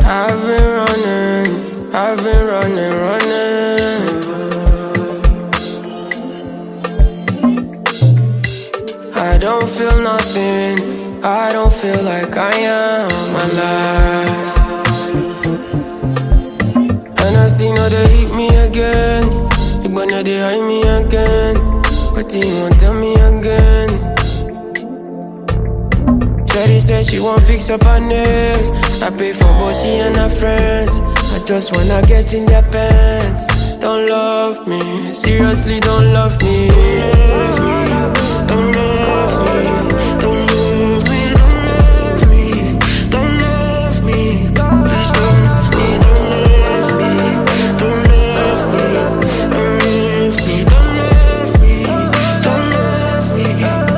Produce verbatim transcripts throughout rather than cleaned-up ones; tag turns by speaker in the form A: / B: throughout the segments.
A: I've been running, I've been running, running. I don't feel nothing, I don't feel like I am alive. And I see now they hit me again. They wanna they hide me again. What do you want, tell me again? Shawty said she won't fix up her nails. I pay for both she and her friends. I just wanna get in their pants. Don't love me, seriously don't love me. Don't love me, don't love me, don't love me, don't love me, don't love me. Please don't, don't love me, don't love me, don't love me, don't love me, don't love me.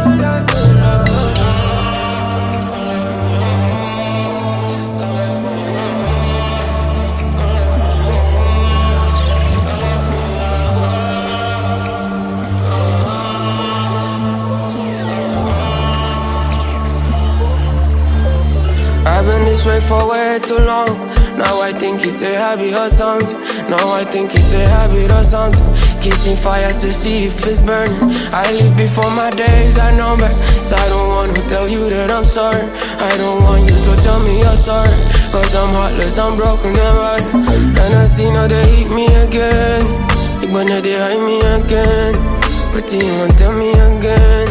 A: I've been this way for way too long. Now I think it's a habit or something. Now I think it's a habit or something. Kissing fire to see if it's burning. I live before my days, I know better. So I don't want to tell you that I'm sorry. I don't want you to tell me you're sorry. Cause I'm heartless, I'm broken and right. And I see now they hit me again. They wanna they hide me again. But do you want tell me again?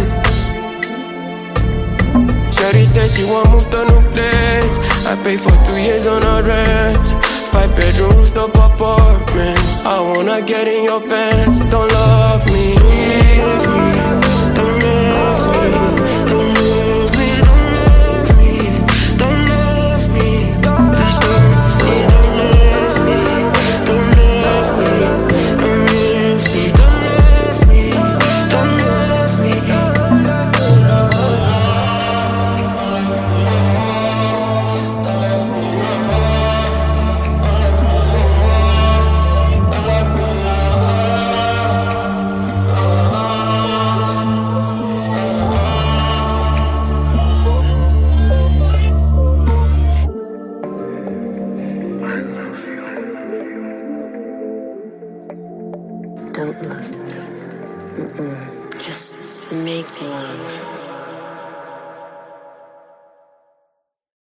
A: Shawty said she won't move to no place. I pay for two years on a rent. Five bedroom rooftop apartment. I wanna get in your pants. Don't love me, leave me.